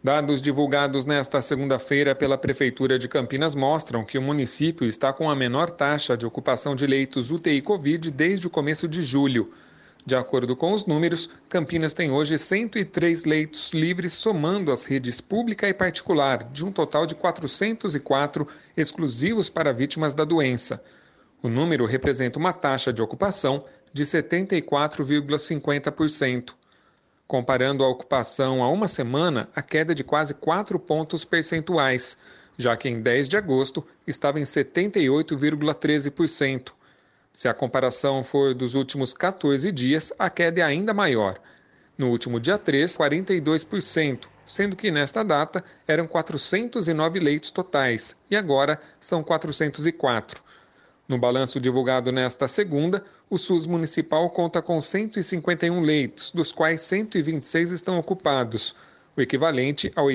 Dados divulgados nesta segunda-feira pela Prefeitura de Campinas mostram que o município está com a menor taxa de ocupação de leitos UTI Covid desde o começo de julho. De acordo com os números, Campinas tem hoje 103 leitos livres, somando as redes pública e particular, de um total de 404 exclusivos para vítimas da doença. O número representa uma taxa de ocupação de 74,50%. Comparando a ocupação há uma semana, a queda é de quase 4 pontos percentuais, já que em 10 de agosto estava em 78,13%. Se a comparação for dos últimos 14 dias, a queda é ainda maior. No último dia 3, 42%, sendo que nesta data eram 409 leitos totais e agora são 404. No balanço divulgado nesta segunda, o SUS municipal conta com 151 leitos, dos quais 126 estão ocupados, o equivalente a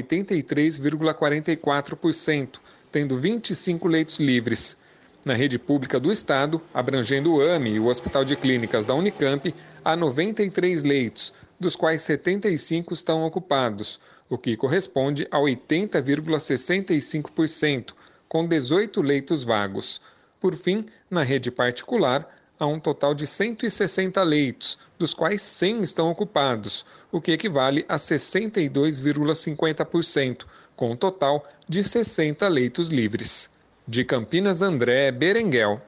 83,44%, tendo 25 leitos livres. Na rede pública do Estado, abrangendo o AME e o Hospital de Clínicas da Unicamp, há 93 leitos, dos quais 75 estão ocupados, o que corresponde a 80,65%, com 18 leitos vagos. Por fim, na rede particular, há um total de 160 leitos, dos quais 100 estão ocupados, o que equivale a 62,50%, com um total de 60 leitos livres. De Campinas, André Berenguel.